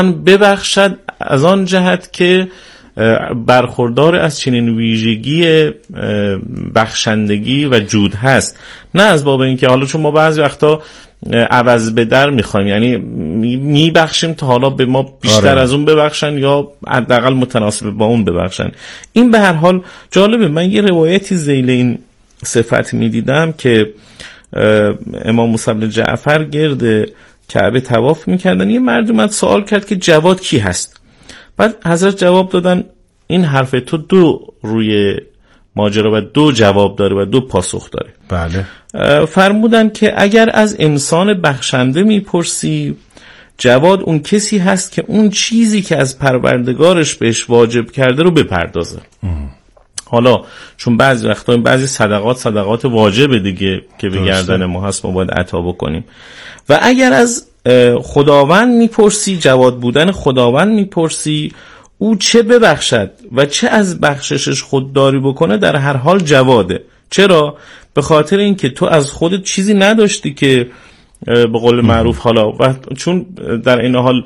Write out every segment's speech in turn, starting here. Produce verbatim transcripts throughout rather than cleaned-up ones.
ببخشد از آن جهت که برخوردار از چنین ویژگی بخشندگی و جود هست، نه از باب اینکه حالا چون ما بعضی وقتا عوض به در میخوایم، یعنی میبخشیم تا حالا به ما بیشتر آره. از اون ببخشن یا حداقل متناسب با اون ببخشن. این به هر حال جالبه. من یه روایتی ذیل این صفت میدیدم که امام موسی بن جعفر گرد کعبه طواف میکردن، یه مرد اومد سوال کرد که جواد کی هست؟ بعد حضرت جواب دادن این حرف تو دو روی ماجرا و دو جواب داره و دو پاسخ داره. بله. فرمودن که اگر از انسان بخشنده میپرسی، جواد اون کسی هست که اون چیزی که از پروردگارش بهش واجب کرده رو بپردازه. ام. حالا چون بعضی وقتا بعضی صدقات صدقات واجبه دیگه که به گردن ما هست، ما باید عطا بکنیم. و اگر از خداوند میپرسی، جواد بودن خداوند میپرسی، او چه ببخشد و چه از بخششش خودداری بکنه در هر حال جواده. چرا؟ به خاطر اینکه تو از خودت چیزی نداشتی که به قول معروف حالا و چون در این حال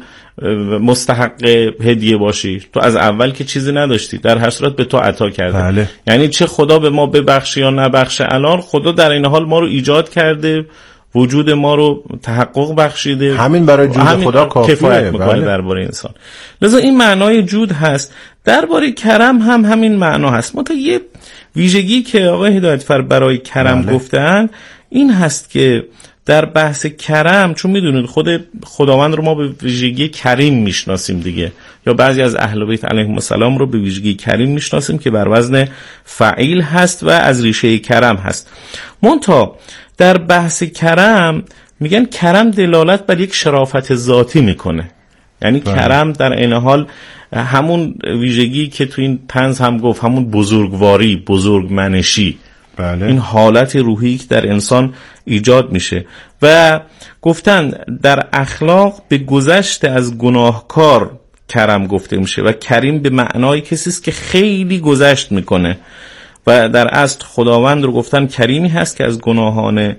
مستحق هدیه باشی، تو از اول که چیزی نداشتی، در هر صورت به تو عطا کرده. بله. یعنی چه خدا به ما ببخشه یا نبخشه، الان خدا در این حال ما رو ایجاد کرده، وجود ما رو تحقق بخشیده، همین برای جود همین خدا کافیه، کفایت میکنه بله. درباره انسان. لذا این معنای جود هست. درباره کرم هم همین معنا هست. منتها یه ویژگی که آقای هدایتفر برای کرم بله. گفتن این هست که در بحث کرم، چون میدونید خود خداوند رو ما به ویژگی کریم میشناسیم دیگه، یا بعضی از اهل بیت علیهم السلام رو به ویژگی کریم میشناسیم که بر وزن فعیل هست و از ریشه کرم هست. منتها در بحث کرم میگن کرم دلالت بر یک شرافت ذاتی میکنه. یعنی بله. کرم در این حال همون ویژگی که تو این طنز هم گفت، همون بزرگواری، بزرگمنشی، بله. این حالت روحی که در انسان ایجاد میشه. و گفتن در اخلاق به گذشت از گناهکار کرم گفته میشه و کریم به معنای کسی است که خیلی گذشت میکنه و در اصل خداوند رو گفتن کریمی هست که از گناهان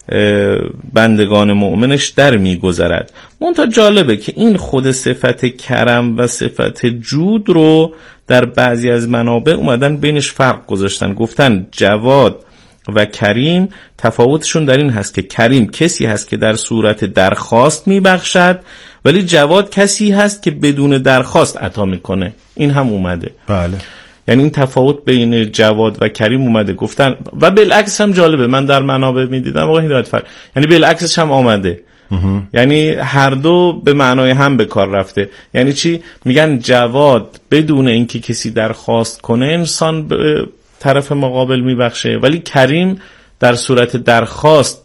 بندگان مؤمنش در میگذرد. منتها جالبه که این خود صفت کرم و صفت جود رو در بعضی از منابع اومدن بینش فرق گذاشتن، گفتن جواد و کریم تفاوتشون در این هست که کریم کسی هست که در صورت درخواست میبخشد، ولی جواد کسی هست که بدون درخواست عطا میکنه. این هم اومده. بله. یعنی این تفاوت بین جواد و کریم اومده گفتن. و بالعکس هم جالبه، من در منابع میدیدم آقای هدایتفر، یعنی بالعکسش هم آمده. یعنی هر دو به معنای هم به کار رفته. یعنی چی؟ میگن جواد بدون اینکه کسی درخواست کنه انسان به طرف مقابل میبخشه، ولی کریم در صورت درخواست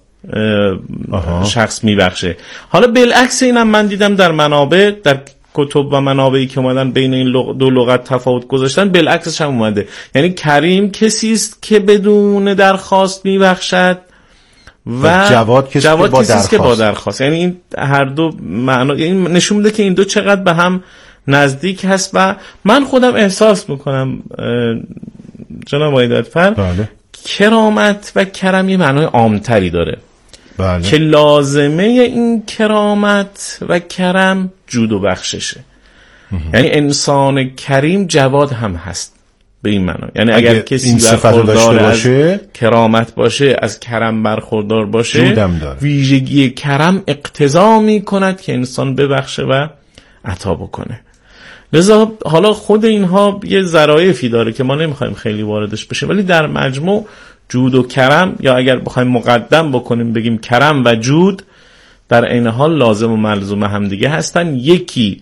شخص میبخشه. حالا بالعکس اینم من دیدم در منابع، در کتب و منابعی که اومدن بین این دو لغت تفاوت گذاشتن، بالعکسش هم اومده. یعنی کریم کسی است که بدون درخواست میبخشد و جواد کسی جواد با کسی است که با درخواست. یعنی این هر دو معنا، یعنی نشون میده که این دو چقدر به هم نزدیک هست. و من خودم احساس میکنم جناب هدایتفر بله. کرامت و کرم یه معنای عامتری داره. بله. که لازمه این کرامت و کرم جود و بخششه. یعنی انسان کریم جواد هم هست به این معنی. یعنی اگر, اگر کسی برخوردار از کرامت باشه، از کرم برخوردار باشه، ویژگی کرم اقتضا می کند که انسان ببخشه و عطا بکنه. لذا حالا خود اینها یه ظرافتی داره که ما نمیخوایم خیلی واردش بشیم، ولی در مجموع جود و کرم، یا اگر بخوایم مقدم بکنیم بگیم کرم و جود، در عین حال لازم و ملزوم هم دیگه هستن. یکی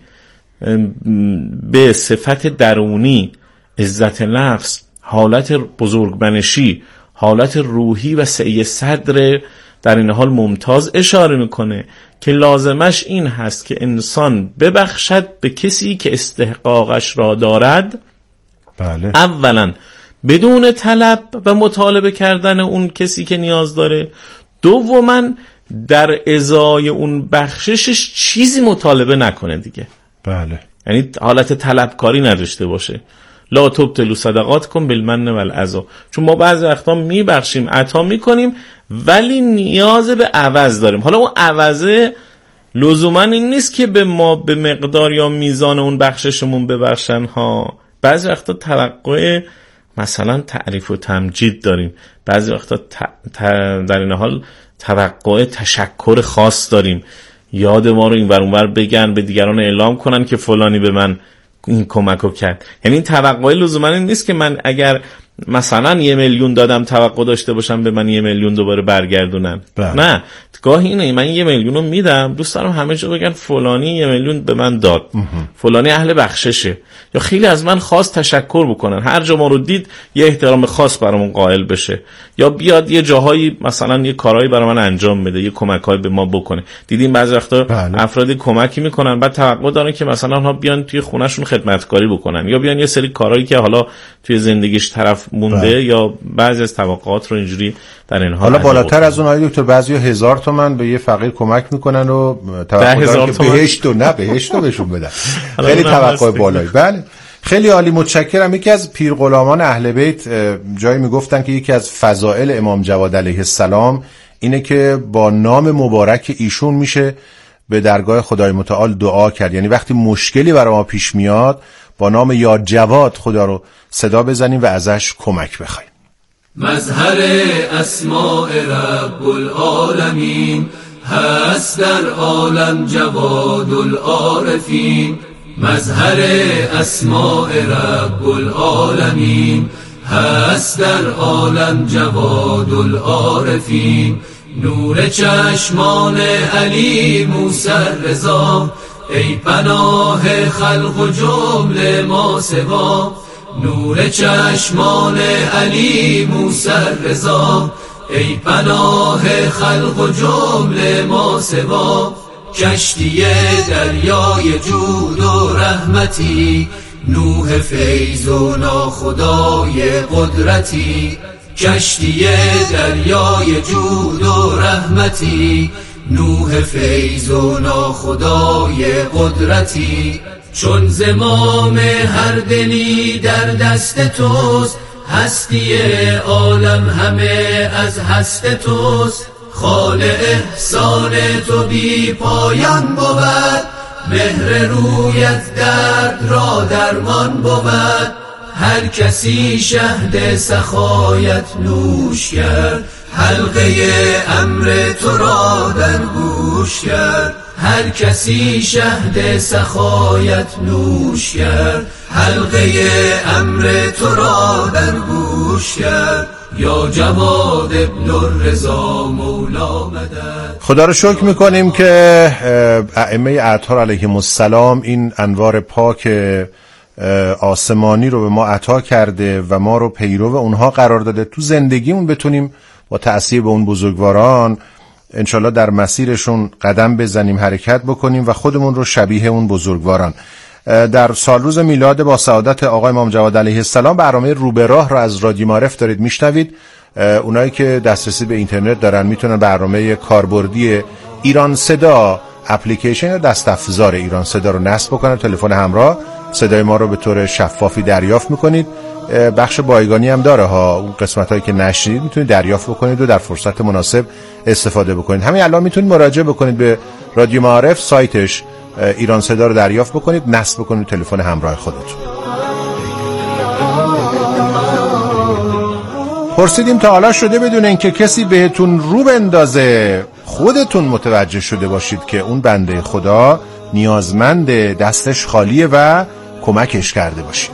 به صفت درونی، عزت نفس، حالت بزرگمنشی، حالت روحی و سعی صدر در این حال ممتاز اشاره میکنه که لازمش این هست که انسان ببخشد به کسی که استحقاقش را دارد. بله. اولا بدون طلب و مطالبه کردن اون کسی که نیاز داره. دوما در ازای اون بخششش چیزی مطالبه نکنه دیگه. بله. یعنی حالت طلبکاری نداشته باشه. لا تبطلوا صدقاتکم بالمن والعذا. چون ما بعضی وقتا میبخشیم، عطا میکنیم، ولی نیاز به عوض داریم. حالا اون عوضه لزوما این نیست که به ما به مقدار یا میزان اون بخششمون ببخشن ها. بعضی وقتا توقع مثلا تعریف و تمجید داریم، بعضی وقتا ت... ت... در این حال توقع تشکر خاص داریم، یاد ما رو این ور اون ور بگن، به دیگران اعلام کنن که فلانی به من این کمکو کرد. یعنی این توقع لزوما این نیست که من اگر مثلا یه میلیون دادم توقع داشته باشم به من یه میلیون دوباره برگردونن. بله. نه، گاهی اینه من یه میلیون رو میدم، دوست دارم همه جا بگن فلانی یه میلیون به من داد، فلانی اهل بخششه، یا خیلی از من خاص تشکر بکنن، هر جا ما رو دید یه احترام خاص برامون قائل بشه، یا بیاد یه جاهایی مثلا یه کارهایی برای من انجام بده، یه کمکایی به ما بکنه. دیدیم بعضی وقتا بله. افرادی کمکی میکنن بعد توقع دارن که مثلا ها بیان توی خونهشون خدمتکاری بکنن، یا بیان یه سری کارهایی که حالا توی زندگیش طرف مونده بله. یا بعضی از توقعات رو اینجوری در این حال. حالا بالاتر از اون آقای دکتر بعضی هزار تومان به یه فقیر کمک میکنن و توقع دارن که بهشت و نه بهشت رو بهشون بدن. خیلی توقع بالایی. بله خیلی عالی، متشکرم. یکی از پیرغلامان اهل بیت جایی میگفتن که یکی از فضائل امام جواد علیه السلام اینه که با نام مبارک ایشون میشه به درگاه خدای متعال دعا کرد. یعنی وقتی مشکلی برای ما پیش میاد با نام یا جواد خدا رو صدا بزنیم و ازش کمک بخوایم. مظهر اسماء رب العالمین هست در عالم جواد العارفین. مظهر اسماء رب العالمین هست در عالم جواد العارفین. نور چشمان علی موسی رضا ای پناه خلق و جمله ما سوا. نور چشمان علی موسی رضا ای پناه خلق و جمله ما سوا. کشتی دریای جود و رحمتی نوح فیض و ناخدای قدرتی. کشتی دریای جود و رحمتی نوح فیض و ناخدای قدرتی. چون زمام هر دلی در دست توست هستی عالم همه از هست توست. خال احسان تو بی پایان بود مهر رویت درد را درمان بود. هر کسی شهد سخایت نوش کرد حلقه امر تو را در گوش کرد. هر کسی شهد سخایت نوش کرد حلقه امر تو را در گوش کرد. یا جواد ابن الرضا مولا مدد. خدا رو شکر میکنیم که ائمه اطهار علیهم السلام این انوار پاک آسمانی رو به ما عطا کرده و ما رو پیرو اونها قرار داده. تو زندگیمون بتونیم با تأثیر به اون بزرگواران انشالله در مسیرشون قدم بزنیم، حرکت بکنیم و خودمون رو شبیه اون بزرگواران. در سال روز میلاد با سعادت آقای امام جواد علیه السلام برنامه رو به راه رو از رادیو معارف دارید میشنوید. اونایی که دسترسی به اینترنت دارن میتونن برنامه کاربردی ایران صدا اپلیکیشن یا دست افزار ایران صدا رو نصب بکنن، تلفن همراه صدای ما رو به طور شفافی دریافت میکنید. بخش بایگانی هم داره ها، اون قسمت هایی که نشنید میتونید دریافت بکنید و در فرصت مناسب استفاده بکنید. همین الان میتونید مراجعه بکنید به رادیو معارف، سایتش ایران صدا رو دریافت بکنید، نصب بکنید تلفن همراه خودتون. پرسیدیم تا حالا شده بدون اینکه کسی بهتون رو بندازه خودتون متوجه شده باشید که اون بنده خدا نیازمند دستش خالیه و کمکش کرده باشید؟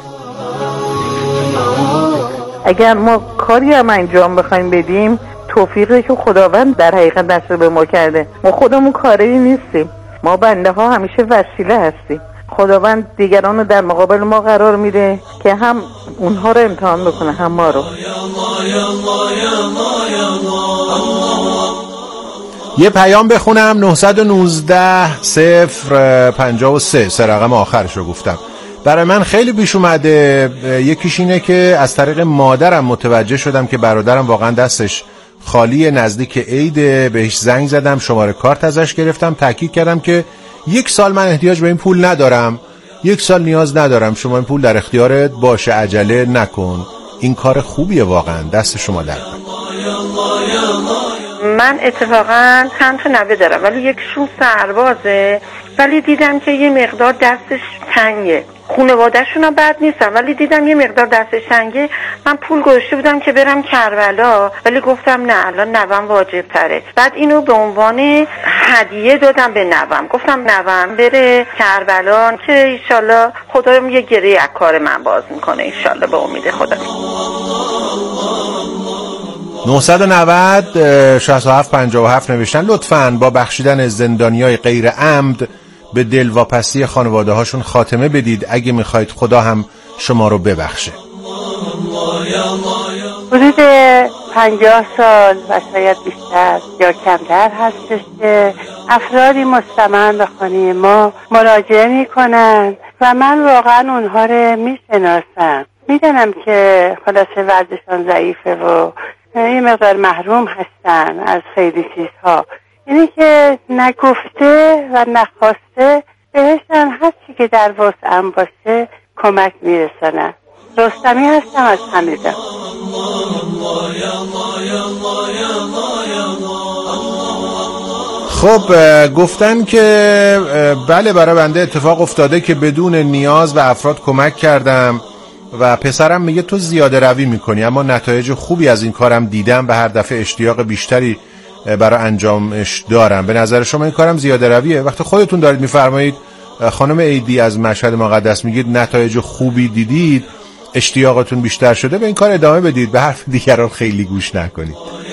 اگر ما کاری هم انجام بخوایم بدیم توفیقی که خداوند در حقیقت دست به ما کرده، ما خودمون کاری نیستیم، ما بنده ها همیشه وسیله هستیم. خداوند دیگران رو در مقابل ما قرار میده که هم اونها رو امتحان بکنه هم ما رو. یه پیام بخونم. نه یک نه صفر پنجاه و سه سه رقم آخرش رو گفتم. برای من خیلی پیش اومده. یکیش اینه که از طریق مادرم متوجه شدم که برادرم واقعا دستش خالی، نزدیک عید بهش زنگ زدم، شماره کارت ازش گرفتم، تاکید کردم که یک سال من احتیاج به این پول ندارم، یک سال نیاز ندارم، شما این پول در اختیارت باشه، عجله نکن. این کار خوبیه واقعا، دست شما در من اتفاقا چند تا نوه دارم ولی یکشون سربازه، ولی دیدم که یه مقدار دستش تنگه. خانواده‌شون هم بد نیستن ولی دیدم یه مقدار دستش تنگه. من پول گذاشته بودم که برم کربلا ولی گفتم نه الان نوام واجب تره. بعد اینو به عنوان هدیه دادم به نوام، گفتم نوام بره کربلا که انشالله خدایم یه گره از کار من باز میکنه انشالله به امید خدا. نه نه صفر شصت و هفت پنجاه و هفت نوشتن لطفاً با بخشیدن زندانیای غیر عمد به دلواپسی خانواده هاشون خاتمه بدید اگه میخواید خدا هم شما رو ببخشه. حدود پنجاه سال و شاید بیشتر یا کمتر هستش که افرادی مستمند به خانه ما مراجعه میکنن و من واقعا اونها رو میشناسم، میدونم که خلاصه وضعشون ضعیفه و یه مقدار محروم هستن از خیلی چیزها، اینی که نگفته و نخواسته بهشن هر چی که در وسعم باشه کمک میرسنن. رستمی هستم از حمیده. خب گفتن که بله برای بنده اتفاق افتاده که بدون نیاز به افراد کمک کردم و پسرم میگه تو زیاده روی میکنی، اما نتایج خوبی از این کارم دیدم، به هر دفعه اشتیاق بیشتری برای انجامش دارم. به نظر شما این کارم زیاده رویه؟ وقتی خودتون دارید میفرمایید خانم ایدی از مشهد مقدس میگید نتایج خوبی دیدید، اشتیاقتون بیشتر شده، به این کار ادامه بدید، به حرف دیگران خیلی گوش نکنید.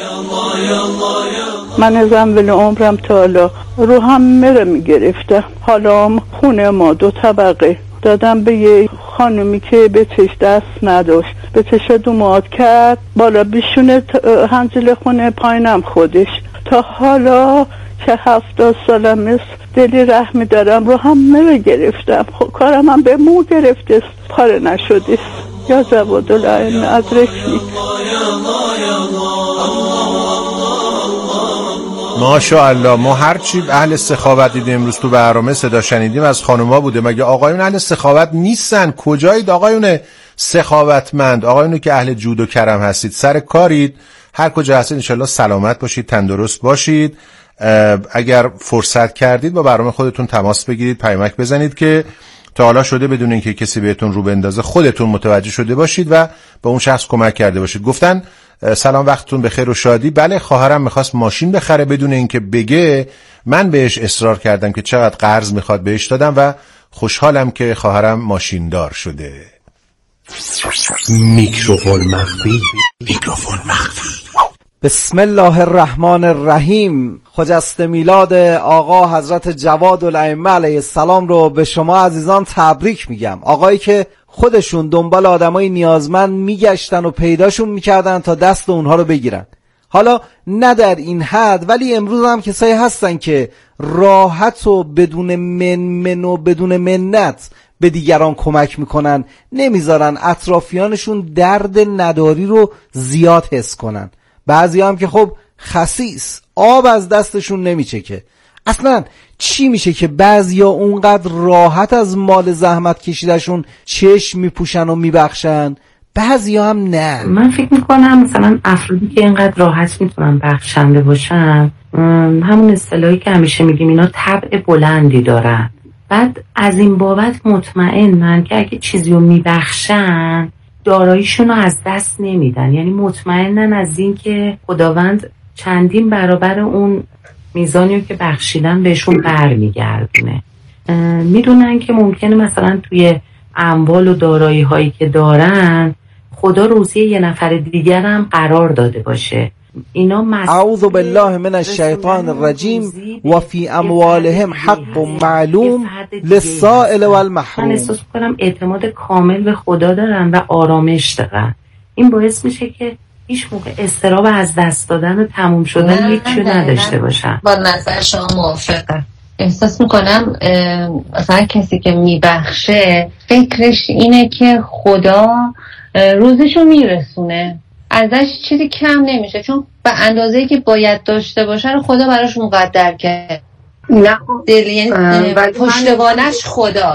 من از اول عمرم تا حالا رو هم مره میگرفتم، حالا خونه ما دو طبقه دادم به یه خانومی که به چش دست نداشت، به چش دومات کرد، بالا بیشونه هنجل خونه، پایینم خودش. تا حالا که هفتاد سالم مثل دلی رحمی دارم رو هم مره گرفتم، خب کارم هم به مو گرفته پاره نشده یا زباد العین ادرکنی. ماشاءالله. ما هرچی اهل سخاوت دیدیم امروز تو برنامه صدا شنیدیم از خانوما بوده، مگه آقایون اهل سخاوت نیستن؟ کجایید آقایون سخاوتمند، آقایونی که اهل جود و کرم هستید، سر کارید، هر کجا هستید انشالله سلامت باشید، تندرست باشید. اگر فرصت کردید با برنامه خودتون تماس بگیرید، پیامک بزنید که تا حالا شده بدون اینکه کسی بهتون رو بندازه خودتون متوجه شده باشید و به اون شخص کمک کرده باشید. گفتن سلام وقتتون بخیر و شادی. بله خواهرم میخواست ماشین بخره بدون اینکه بگه، من بهش اصرار کردم که چقدر قرض میخواد بهش دادم و خوشحالم که خواهرم ماشین دار شده. میکروفون مخفی. میکروفون مخفی. بسم الله الرحمن الرحیم. خجسته میلاد آقا حضرت جواد الائمه علیه السلام رو به شما عزیزان تبریک میگم. آقایی که خودشون دنبال آدمای نیازمند میگشتن و پیداشون میکردن تا دست اونها رو بگیرن. حالا نه در این حد، ولی امروز هم کسایی هستن که راحت و بدون من من و بدون منت به دیگران کمک میکنن، نمیذارن اطرافیانشون درد نداری رو زیاد حس کنن. بعضی هم که خب خسیس، آب از دستشون نمیچکه. اصلا چی میشه که بعضیا اونقدر راحت از مال زحمت کشیدشون چشم میپوشن و میبخشن، بعضیا هم نه؟ من فکر میکنم مثلا افرادی که اینقدر راحت میتونن بخشنده باشن، همون اصطلاحی که همیشه میگیم اینا طبع بلندی دارن، بعد از این بابت مطمئنن که اگه چیزی رو میبخشن داراییشون رو از دست نمیدن، یعنی مطمئنن از این که خداوند چندین برابر اون میزانی رو که بخشیدن بهشون برمیگردونه. میدونن که ممکنه مثلا توی اموال و دارایی هایی که دارن خدا روزی یه نفر دیگر هم قرار داده باشه. اینا اعوذ بالله من الشیطان الرجیم و فی اموالهم حق معلوم للسائل والمحروم. من احساس کنم اعتماد کامل به خدا دارن و آرامش دارن. این باعث میشه که هیچ موقع استراب از دست دادن و تموم شدن هیچی نداشته باشن. با نظر شما موافقم. احساس میکنم مثلا کسی که میبخشه فکرش اینه که خدا روزشو میرسونه، ازش چیزی کم نمیشه، چون به اندازه‌ای که باید داشته باشه رو خدا براش مقدر کرد. نه دل پشتوانش خداست.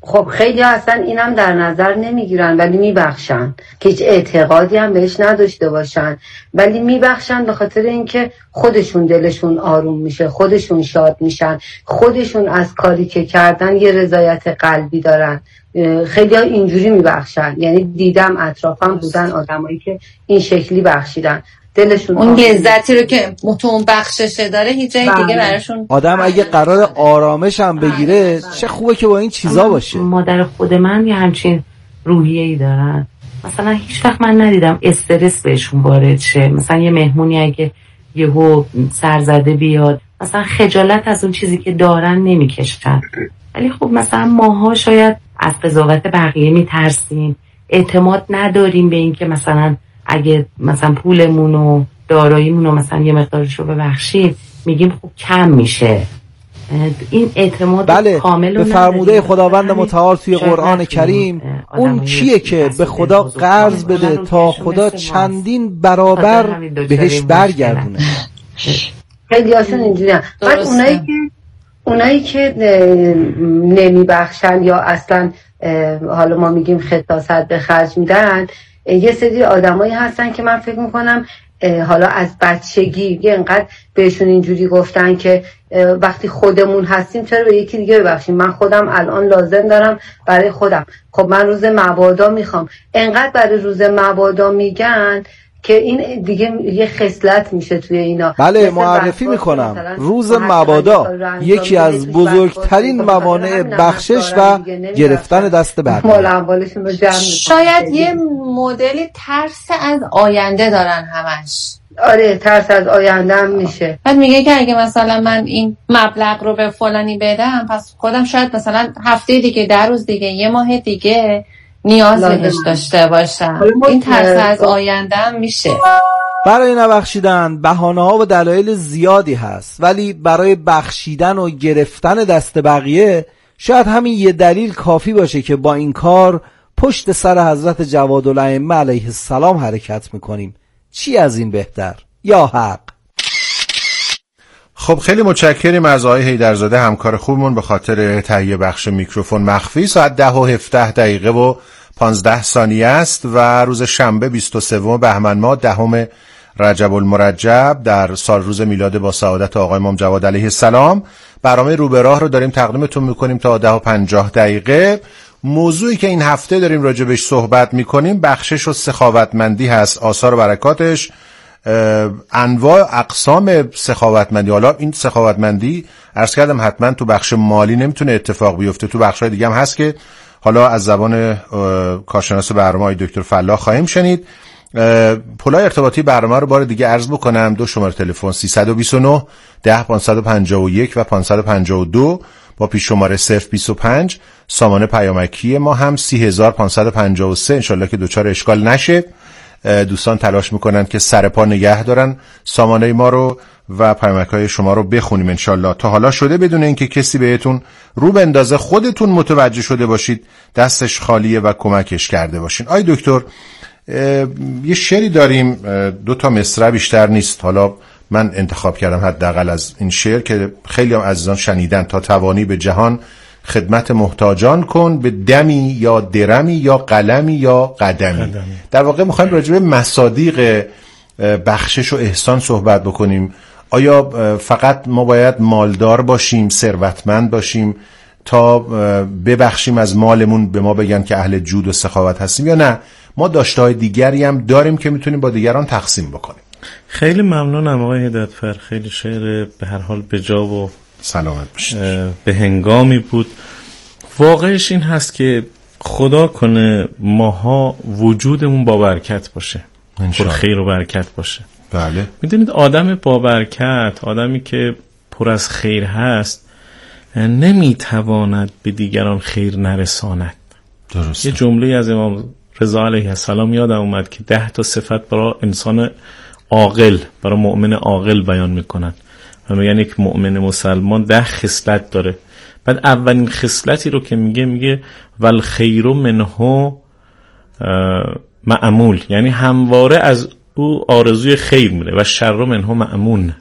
خب خیلی اصلا اینم در نظر نمیگیرن ولی میبخشن که هیچ اعتقادی هم بهش نداشته باشن، ولی میبخشن به خاطر اینکه خودشون دلشون آروم میشه، خودشون شاد میشن، خودشون از کاری که کردن یه رضایت قلبی دارن. خیلی ها اینجوری میبخشن، یعنی دیدم اطرافم بودن آدمایی که این شکلی بخشیدن، دلشون اون لذتی رو که متون بخششه داره هیچ جای دیگه براشون. آدم اگه قرار آرامش هم بگیره چه خوبه که با این چیزا باشه. مادر خود من یه همچین روحیه‌ای دارن، مثلا هیچ وقت من ندیدم استرس بهشون وارد شه. مثلا یه مهمونی اگه یهو سرزده بیاد مثلا خجالت از اون چیزی که دارن نمیکشن، ولی خب مثلا ماها شاید از قضاوت بقیه میترسیم، اعتماد نداریم به این که مثلا اگه مثلا پولمون و داراییمون رو مثلا یه مقدارش رو ببخشید میگیم خب کم میشه. این اعتماد بله، کامل به فرموده خداوند متعال توی قرآن کریم اون کیه که به خدا قرض بده تا خدا چندین برابر بهش برگردونه. خیلی هاشون اینجوری هم. بعد اونایی که اونایی که نمیبخشن یا اصلا حالا ما میگیم خطاست به خرج میدن، یه سری آدمایی هستن که من فکر میکنم حالا از بچگی یه انقدر بهشون اینجوری گفتن که وقتی خودمون هستیم چرا به یکی دیگه ببخشیم، من خودم الان لازم دارم برای خودم، خب من روز مبادا میخوام، انقدر برای روز مبادا میگن که این دیگه یه خصلت میشه توی اینا. بله معرفی میکنم روز مبادا یکی از بزرگترین موانع بخشش و گرفتن دست بقیه. شاید یه مدلی ترس از آینده دارن همش. آره ترس از آینده هم میشه. بعد میگه که اگه مثلا من این مبلغ رو به فلانی بدم پس خودم شاید مثلا هفته دیگه، در روز دیگه، یه ماه دیگه نیاز بهش داشته باشم. این ترس از آینده هم میشه. برای نبخشیدن بهانه‌ها و دلایل زیادی هست، ولی برای بخشیدن و گرفتن دست بقیه شاید همین یه دلیل کافی باشه که با این کار پشت سر حضرت جوادالائمه علیه السلام حرکت میکنیم. چی از این بهتر؟ یا حق. خب خیلی متشکریم از آقای حیدرزاده همکار خوبمون به خاطر تهیه بخش میکروفون مخفی. ساعت ده و هفده دقیقه و پانزده ثانیه است و روز شنبه بیست و سوم بهمن ماه دهم رجب المرجب در سال روز میلاد با سعادت آقای امام جواد علیه السلام. برنامه رو به راه رو داریم تقدیمتون میکنیم تا ده و پنجاه دقیقه. موضوعی که این هفته داریم راجبش صحبت میکنیم بخشش و سخاوتمندی هست، آثار و برکاتش، انواع اقسام سخاوتمندی. حالا این سخاوتمندی عرض کردم حتما تو بخش مالی نمیتونه اتفاق بیفته، تو بخش‌های دیگه هم هست که حالا از زبان کارشناس برنامه دکتر فلاح خواهیم شنید. پلای ارتباطی برنامه رو بار دیگه عرض بکنم، دو شماره تلفن سیصد و بیست و نه ده پانصد و پنجاه و یک و پانصد و پنجاه و دو با پیش شماره صفر بیست و پنج. سامانه پیامکی ما هم سی هزار پانصد و پنجاه و سه. انشالله که دوچار اشکال نشه. دوستان تلاش میکنن که سر پا نگه دارن سامانه ما رو و پیامک‌های شما رو بخونیم انشالله. تا حالا شده بدون اینکه کسی بهتون رو بندازه خودتون متوجه شده باشید دستش خالیه و کمکش کرده باشین. آی دکتر یه شعری داریم، دو تا مصرع بیشتر نیست، حالا من انتخاب کردم حداقل از این شعر که خیلی هم عزیزان شنیدن. تا توانی به جهان خدمت محتاجان کن، به دمی یا درمی یا قلمی یا قدمی, قدمی. در واقع میخوایم راجع به مصادیق بخشش و احسان صحبت بکنیم. آیا فقط ما باید مالدار باشیم، ثروتمند باشیم تا ببخشیم از مالمون به ما بگن که اهل جود و سخاوت هستیم، یا نه ما داشته‌های دیگری هم داریم که میتونیم با دیگران تقسیم بکنیم؟ خیلی ممنونم آقای هدایتفر، خیلی شعر به هر حال بجا و سلامت باشید. به هنگامی بود. واقعش این هست که خدا کنه ماها وجودمون با برکت باشه، پر خیر و برکت باشه. بله. میدونید آدم با برکت، آدمی که پر از خیر هست، نمیتواند به دیگران خیر نرساند. درسته. یه جمله از امام رضا علیه السلام یادم اومد که ده تا صفت برای انسان عاقل، برای مؤمن عاقل بیان میکنن و میگن یک مؤمن مسلمان ده خصلت داره. بعد اولین خصلتی رو که میگه میگه ول خیر منه معمول، یعنی همواره از او آرزوی خیر میره، و شر منه مأمون،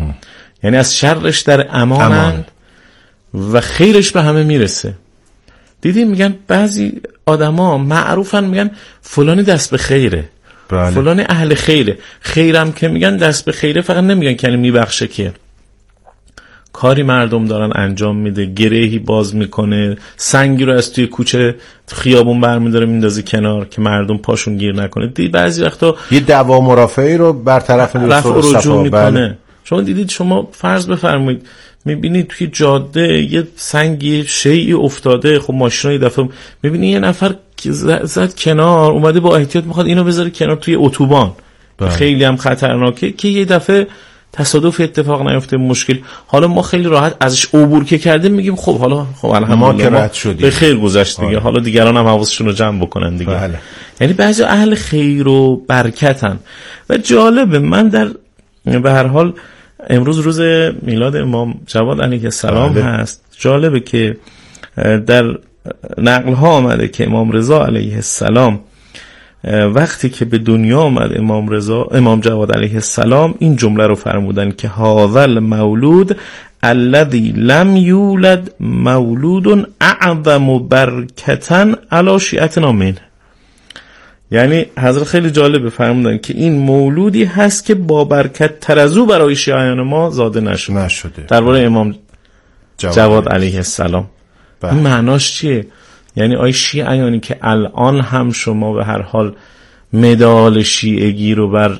یعنی از شرش در امانند امان. و خیرش به همه میرسه. دیدی میگن بعضی آدما معروفن میگن فلانی دست به خیره، بله. فلانی اهل خیره. خیرم که میگن دست به خیره فقط نمیگن که میبخشه، که کاری مردم دارن انجام میده، گرهی باز میکنه، سنگی رو از توی کوچه خیابون برمیداره میندازه کنار که مردم پاشون گیر نکنه. دی بعضی وقتا یه دعوا مرافعی رو برطرف رفع رجوع میکنه. شما دیدید، شما فرض بفرمایید میبینید توی جاده یه سنگی شیئی افتاده، خب ماشینا یه دفعه میبینی یه نفر زد, زد کنار، اومده با احتیاط میخواد اینو بذاره کنار توی اتوبان، خیلی هم خطرناکه که یه دفعه تصادف اتفاق نیفته مشکل. حالا ما خیلی راحت ازش عبور که کردیم میگیم خب حالا خب الحمدلله ما رد شدیم، به خیر گذشت دیگه، حالا دیگران هم حواسشون رو جمع بکنن دیگه. بله. یعنی بعضی اهل خیر و برکتن. و جالبه، من در به هر حال امروز روز میلاد امام جواد علیه السلام بله. هست. جالبه که در نقل ها آمده که امام رضا علیه السلام وقتی که به دنیا آمد امام رضا امام جواد علیه السلام این جمله رو فرمودن که هاذل مولود الذی لم یولد مولود اعظم برکتا علی شیعتنا منه. یعنی حضرت خیلی جالبه فرمودن که این مولودی هست که با برکت تر از او برای شیعیان ما زاده نشده, نشده. درباره امام جواد, جواد علیه السلام. این معناش چیه؟ یعنی آی شیعیانی که الان هم شما به هر حال مدال شیعگی رو بر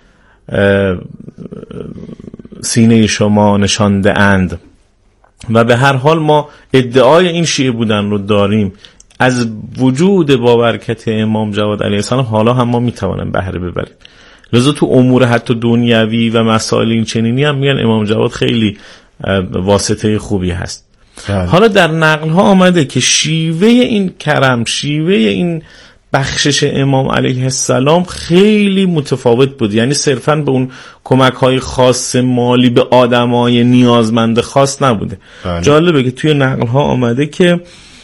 سینه شما نشانده اند و به هر حال ما ادعای این شیعه بودن رو داریم، از وجود با برکت امام جواد علیه السلام حالا هم ما میتوانیم بهره ببریم. لذا تو امور حتی دنیوی و مسائل این چنینی هم میگن امام جواد خیلی واسطه خوبی هست. بله. حالا در نقل ها آمده که شیوه این کرم، شیوه این بخشش امام علیه السلام خیلی متفاوت بود. یعنی صرفاً به اون کمک های خاص مالی به آدمای نیازمند خاص نبوده. بله. جالبه که توی نقل ها آمده که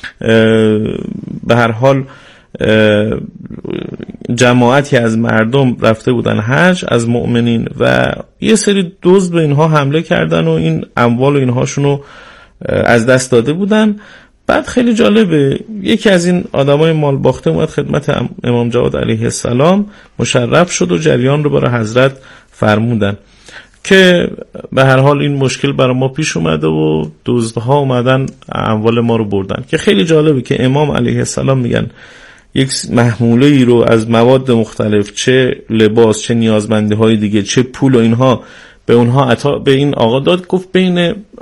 به هر حال جماعتی از مردم رفته بودن حج از مؤمنین و یه سری دزد به اینها حمله کردن و این اموال و اینهاشونو از دست داده بودن. بعد خیلی جالبه یکی از این آدمای مال باخته اومد خدمت امام جواد علیه السلام، مشرف شد و جریان رو برای حضرت فرمودن که به هر حال این مشکل برای ما پیش اومده و دزدها اومدن اموال ما رو بردن. که خیلی جالبه که امام علیه السلام میگن یک محموله ای رو از مواد مختلف، چه لباس چه نیازمندی های دیگه چه پول و اینها، به اونها عطا به این آقا داد، گفت بین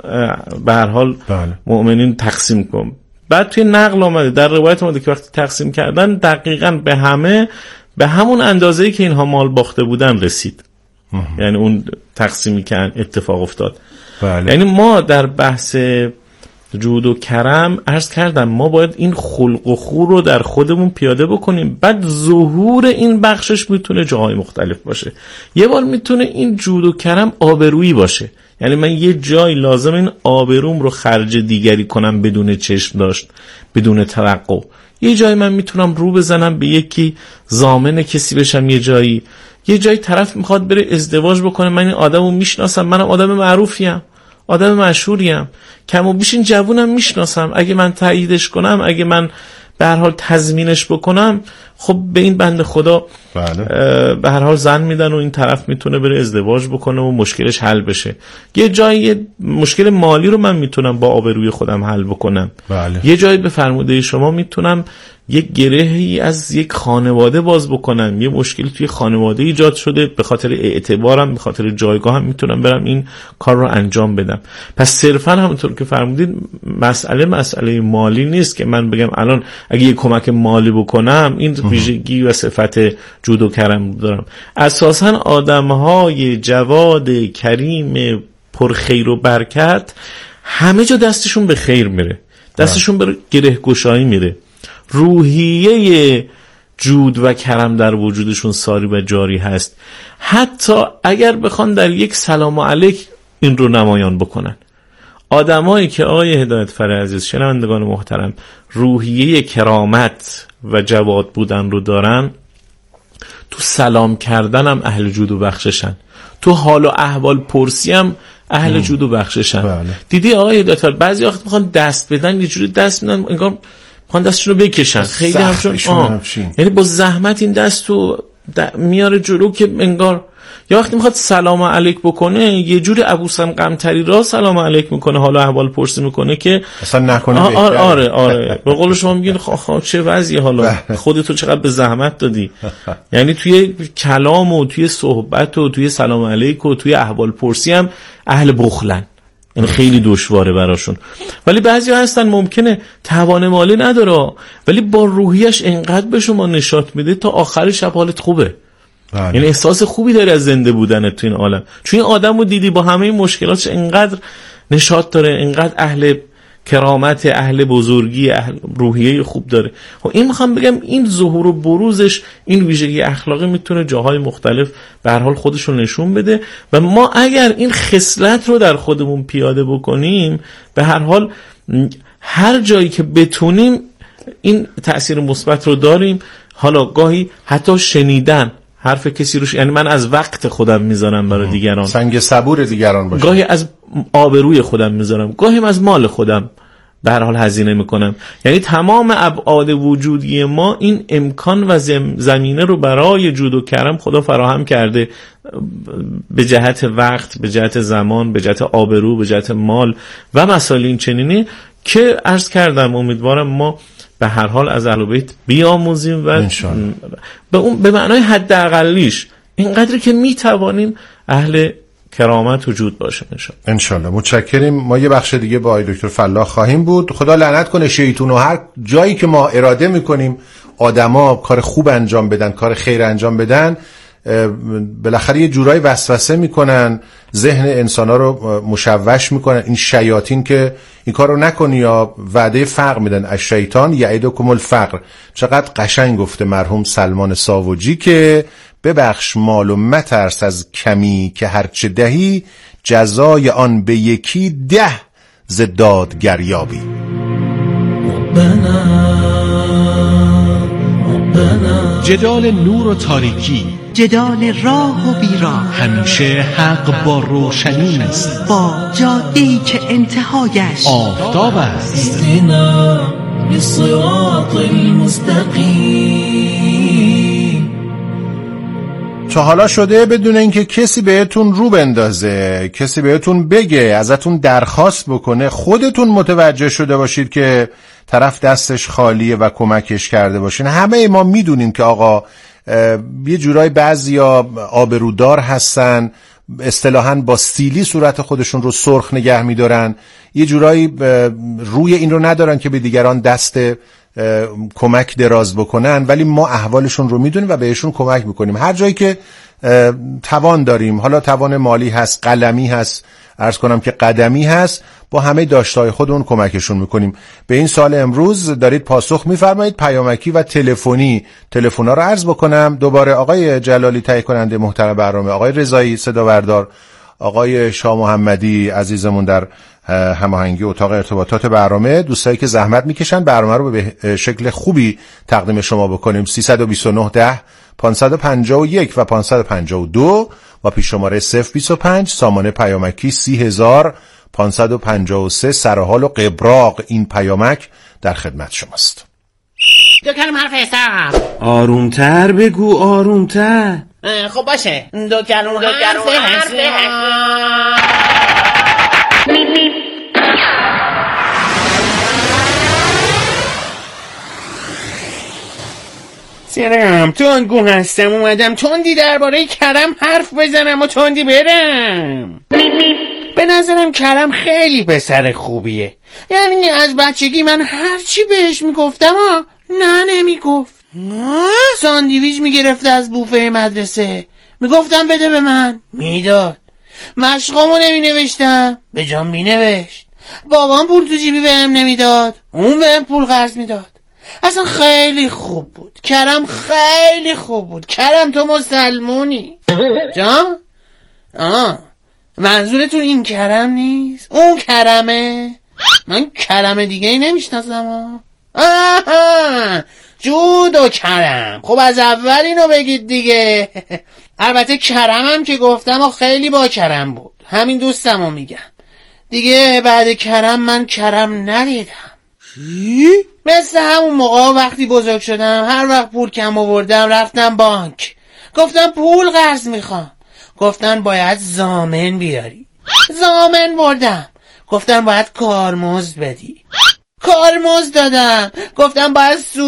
به هر حال بله. مؤمنین تقسیم کن. بعد توی نقل آمده در روایت آمده که وقتی تقسیم کردن دقیقاً به همه به همون اندازه‌ای که اینها مال باخته بودن رسید. یعنی اون تقسیمی که اتفاق افتاد. بله. یعنی ما در بحث جود و کرم عرض کردم ما باید این خلق و خو رو در خودمون پیاده بکنیم. بعد ظهور این بخشش میتونه جاهای مختلف باشه. یه بار میتونه این جود و کرم آبرویی باشه، یعنی من یه جای لازم این آبروم رو خرج دیگری کنم بدون چشم داشت، بدون توقع. یه جای من میتونم رو بزنم به یکی، ضامن کسی بشم. یه جایی یه جای طرف میخواد بره ازدواج بکنه، من این آدمو میشناسم، منم آدم معروفیم، آدم مشهوریم، کم و بیش این جوونم میشناسم، اگه من تاییدش کنم، اگه من به هر حال تضمینش بکنم، خب به این بنده خدا بله. به هر حال زن میدن و این طرف میتونه بره ازدواج بکنه و مشکلش حل بشه. یه جایی مشکل مالی رو من میتونم با آبروی خودم حل بکنم. بله. یه جایی به فرموده شما میتونم یک گرهی از یک خانواده باز بکنم، یه مشکلی توی خانواده ایجاد شده، به خاطر اعتبارم، به خاطر جایگاهم میتونم برم این کار رو انجام بدم. پس صرفا همونطور که فرمودید مسئله مسئله مالی نیست که من بگم الان اگه یه کمک مالی بکنم این ویژگی و صفت جود و کرم دارم. اساسا آدمهای جواد کریم پر خیر و برکت همه جا دستشون به خیر میره، دستشون به گره گشایی میره، روحیه جود و کرم در وجودشون ساری و جاری هست. حتی اگر بخوان در یک سلام علیک این رو نمایان بکنن. آدمایی که آقای هدایتفر عزیز، شنوندگان محترم، روحیه کرامت و جواد بودن رو دارن، تو سلام کردن هم اهل جود و بخششن، تو حال و احوال پرسی هم اهل جود و بخششن. بله. دیدی آقای هدایتفر بعضی وقت میخوان دست بدن، یه جوری دست میدن انگار خوان دستشون رو بکشن، خیلی همچون آه. یعنی با زحمت این دست رو میاره جلو که انگار، یا وقتی میخواد سلام علیک بکنه یه جوری ابوسم قمطری را سلام علیک میکنه، حالا احوال پرسی میکنه که اصلا نکنه. آره آره آره به قول شما میگین خب چه وضعی، حالا خودتو چقدر به زحمت دادی. یعنی توی کلام و توی صحبت و توی سلام علیک و توی احوال پرسی هم اهل بخلن، یعنی خیلی دشواره براشون. ولی بعضی هستن ممکنه توان مالی نداره ولی با روحیش انقدر به شما نشاط میده تا آخر شب حالت خوبه. بله. یعنی احساس خوبی داری از زنده بودنت تو این عالم، چون این آدمو دیدی با همه مشکلاتش انقدر نشاط داره، انقدر اهل کرامت، اهل بزرگی، اهل روحیه خوب داره. و این میخوام بگم این ظهور و بروزش، این ویژگی اخلاقی میتونه جاهای مختلف به هر حال خودش رو نشون بده و ما اگر این خصلت رو در خودمون پیاده بکنیم به هر حال هر جایی که بتونیم این تأثیر مثبت رو داریم. حالا گاهی حتی شنیدن حرف کسی رو ش... یعنی من از وقت خودم میذارم برای دیگران، سنگ صبور دیگران باشم، گاهی از آبروی خودم میذارم، گاهی از مال خودم به هر حال هزینه میکنم. یعنی تمام ابعاد وجودی ما این امکان و زم... زمینه رو برای جود و کرم خدا فراهم کرده، به جهت وقت، به جهت زمان، به جهت آبرو، به جهت مال و مسائل این چنینی که عرض کردم. امیدوارم ما به هر حال از اهل بیت بیاموزیم و به اون به معنای حداقلیش اینقدری که میتوانیم اهل کرامت وجود باشیم ان شاء الله. متشکریم. ما یه بخش دیگه با آقای دکتر فلاح خواهیم بود. خدا لعنت کنه شیطون و هر جایی که ما اراده میکنیم آدما کار خوب انجام بدن، کار خیر انجام بدن، بالاخره یه جورایی وسوسه میکنن، ذهن انسانا رو مشوش میکنن. این شیاطین که این کار رو نکنی یا وعده فقر میدن، الشیطان یعدکم الفقر. چقدر قشنگ گفته مرحوم سلمان ساوجی که ببخش مال و مترس از کمی که هرچه دهی جزای آن به یکی ده ز دادگر یابی. جدال نور و تاریکی، جدال راه و بیراه، همیشه حق با روشنی است، با جاده‌ای که انتهایش آفتاب است. اهدنا للصراط المستقیم. تا حالا شده بدون اینکه کسی بهتون رو بندازه، کسی بهتون بگه، ازتون درخواست بکنه، خودتون متوجه شده باشید که طرف دستش خالیه و کمکش کرده باشین؟ همه ما میدونیم که آقا یه جورای بعضیا آبرودار هستن، اصطلاحاً با سیلی صورت خودشون رو سرخ نگه میدارن، یه جورایی روی این رو ندارن که به دیگران دست کمک دراز بکنن، ولی ما احوالشون رو میدونیم و بهشون کمک میکنیم هر جایی که توان داریم. حالا توان مالی هست، قلمی هست، عرض کنم که قدمی هست، با همه داشته‌های خودمون کمکشون میکنیم. به این سوال امروز دارید پاسخ میفرمایید پیامکی و تلفنی. تلفن‌ها رو عرض بکنم دوباره. آقای جلالی تهیه کننده محترم برنامه، آقای رضایی صدا بردار، آقای شاه محمدی عزیزمون در هماهنگی اتاق ارتباطات برنامه، دوستایی که زحمت میکشن برنامه رو به شکل خوبی تقدیم شما بکنیم. سیصد و بیست و نه ده پانصد و پنجاه و یک و پانصد و پنجاه و دو و پیش شماره صفر بیست و پنج سامانه پیامکی سی هزار پانصد و پنجاه و سه. سرحال و قبراق این پیامک در خدمت شماست. دو کلم حرف حساب. آرومتر بگو، آرومتر. خب باشه. دو کلم حرف حساب. سلام، تندگو هستم، اومدم تندی درباره کرم حرف بزنم و تندی برم. به نظرم کرم خیلی پسر خوبیه، یعنی از بچگی من هرچی بهش میگفتم ها نه نمیگفت. ساندویچ میگرفت از بوفه مدرسه، میگفتم بده به من، میداد. مشقامو نمینوشتم، به جام مینوشت. بابام پول تو جیبی بهم نمیداد، اون بهم پول قرض میداد. اصلا خیلی خوب بود کرم، خیلی خوب بود کرم. تو مسلمونی جان؟ آه منظورتون این کرم نیست؟ اون کرمه؟ من کرم دیگه ای نمیشناسم. آها جود و کرم. خب از اول اینو بگید دیگه. البته کرمم که گفتم و خیلی با کرم بود، همین دوستمو میگم دیگه. بعد کرم من کرم ندیدم. چی؟ مثل همون موقع وقتی بزرگ شدم هر وقت پول کم آوردم رفتم بانک، گفتم پول قرض میخوام، گفتن باید ضامن بیاری، ضامن بردم، گفتن باید کارمزد بدی، کارمزد دادم، گفتن باید سود